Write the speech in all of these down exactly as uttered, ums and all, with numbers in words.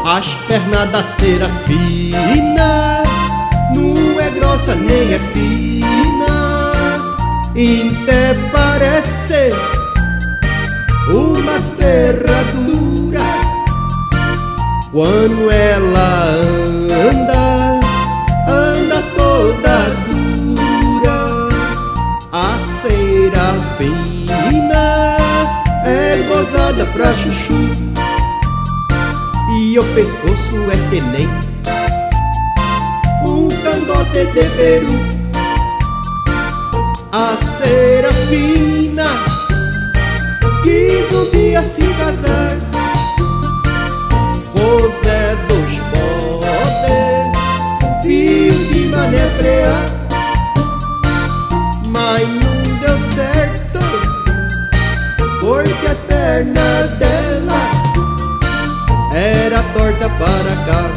As pernas da Serafina não é grossa nem é fina, até parece umas ferraduras. Quando ela anda, anda toda dura. A Serafina é gozada pra chuchu, e o pescoço é que nem um cangote de peru. A Serafina quis um dia se casar com Zé dos Bode, filho de Mané Preá, mas não deu certo, porque as pernas dela era torta para cá,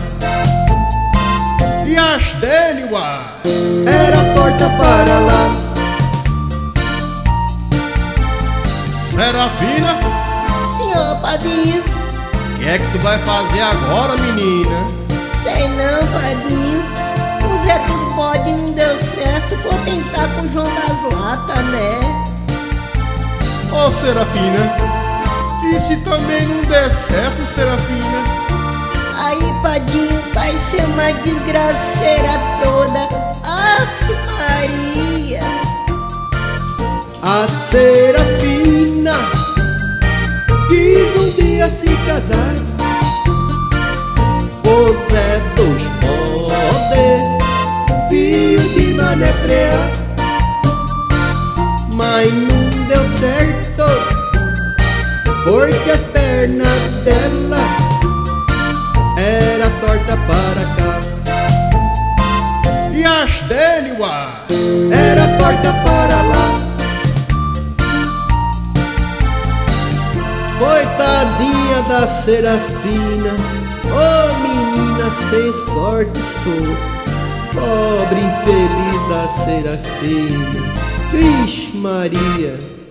e as dele, uai, era torta para lá. Serafina, Senhor padrinho, o que é que tu vai fazer agora, menina? sei não, padrinho. O Zé dos Bode não deu certo, vou tentar com o João das Latas, né? Ô Serafina, e se também não der certo, Serafina? Aí, padrinho, vai ser uma desgraceira toda. Aff, Maria. A Serafina quis um dia se casar com Zé dos Bode, filho de Mané Preá, mas não deu certo, porque as pernas dela era torta para cá, E as dele, uai, era torta para lá. Coitadinha da Serafina, oh menina sem sorte sou, pobre infeliz da Serafina. Vixe Maria.